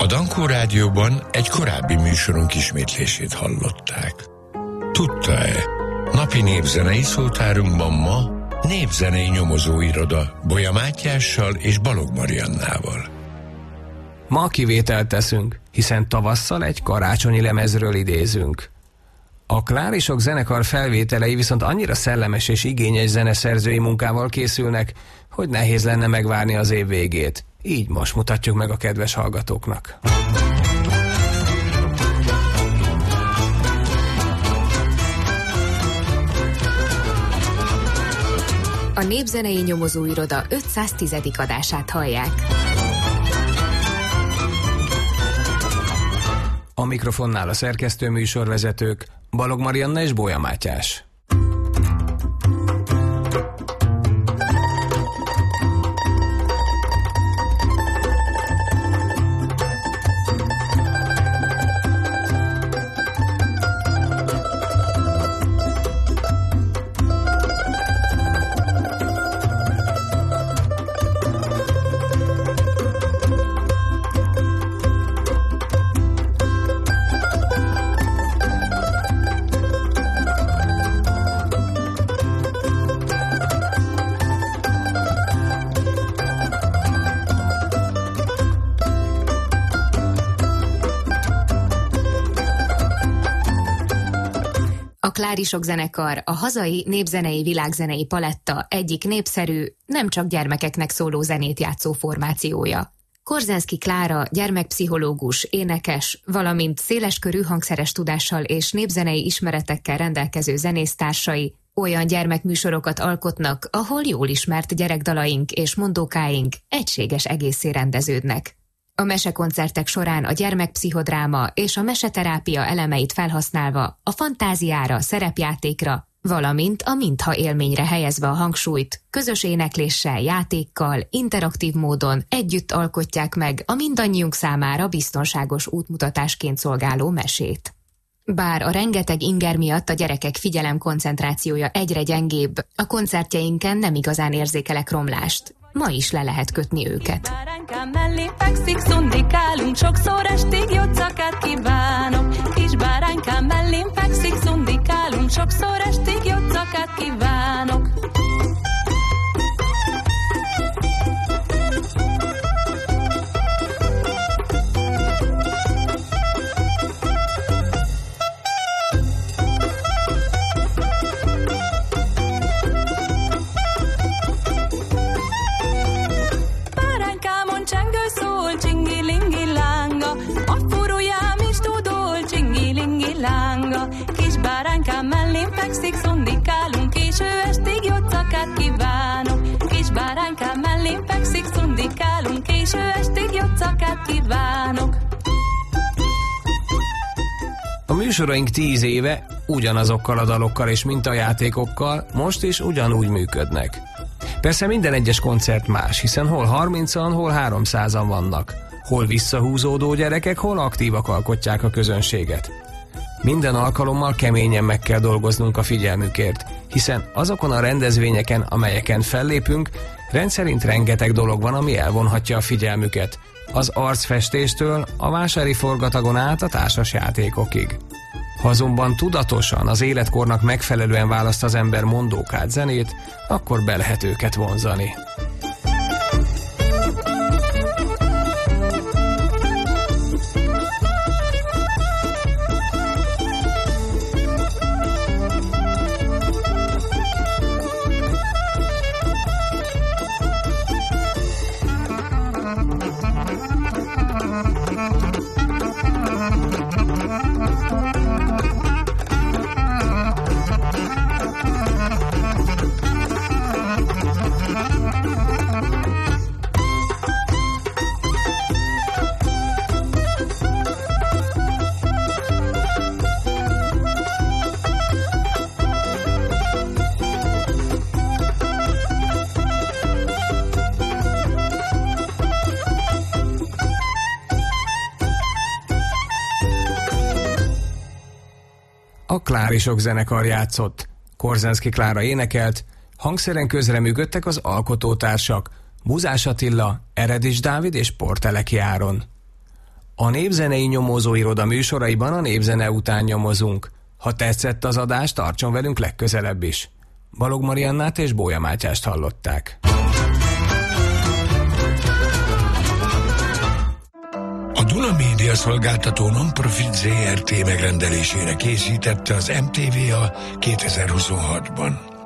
Dankó Rádióban egy korábbi műsorunk ismétlését hallották. Tudta-e? Napi népzenei szótárunkban ma népzenei nyomozóiroda Bolya Mátyással és Balogh Mariannával. Ma kivételt teszünk, hiszen tavasszal egy karácsonyi lemezről idézünk. A Klárisok zenekar felvételei viszont annyira szellemes és igényes zeneszerzői munkával készülnek, hogy nehéz lenne megvárni az év végét. Így most mutatjuk meg a kedves hallgatóknak. A Népzenei Nyomozóiroda 510. adását hallják. A mikrofonnál a szerkesztő műsorvezetők Balogh Marianna és Bolya Mátyás. A Klárisok zenekar a hazai népzenei világzenei paletta egyik népszerű, nem csak gyermekeknek szóló zenét játszó formációja. Korzenszky Klára gyermekpszichológus, énekes, valamint széleskörű hangszeres tudással és népzenei ismeretekkel rendelkező zenésztársai olyan gyermekműsorokat alkotnak, ahol jól ismert gyerekdalaink és mondókáink egységes egészé rendeződnek. A mesekoncertek során a gyermekpszichodráma és a meseterápia elemeit felhasználva a fantáziára, szerepjátékra, valamint a mintha élményre helyezve a hangsúlyt, közös énekléssel, játékkal, interaktív módon együtt alkotják meg a mindannyiunk számára biztonságos útmutatásként szolgáló mesét. Bár a rengeteg inger miatt a gyerekek figyelemkoncentrációja egyre gyengébb, a koncertjeinken nem igazán érzékelek romlást. Ma is le lehet kötni őket. Báránykám mellé fekszik, szundikálunk, sokszor estig jocakát kívánok. Kis báránykám mellém fekszik, szundikálunk, sokszor estig jocakát kívánok. Kis báránykám mellém fekszik, szundikálunk, és ő estig jocakát kívánok. Kis báránykám mellém fekszik, szundikálunk, és ő estig jocakát kívánok. A műsoraink 10 éve ugyanazokkal a dalokkal és mintajátékokkal most is ugyanúgy működnek. Persze minden egyes koncert más, hiszen hol 30-an, hol 300-an vannak. Hol visszahúzódó gyerekek, hol aktívak alkotják a közönséget. Minden alkalommal keményen meg kell dolgoznunk a figyelmükért, hiszen azokon a rendezvényeken, amelyeken fellépünk, rendszerint rengeteg dolog van, ami elvonhatja a figyelmüket. Az arcfestéstől a vásári forgatagon át a társas játékokig. Ha azonban tudatosan, az életkornak megfelelően választ az ember mondókát, zenét, akkor be lehet őket vonzani. A Klárisok zenekar játszott, Korzenszky Klára énekelt, hangszeren közreműködtek az alkotótársak, Buzás Attila, Eredis Dávid és Porteleki Áron. A Népzenei Nyomozóiroda műsoraiban a népzene után nyomozunk. Ha tetszett az adás, tartson velünk legközelebb is. Balog Mariannát és Bója Mátyást hallották. A Duna Média Szolgáltató Non-Profit ZRT megrendelésére készítette az MTV-a 2026-ban.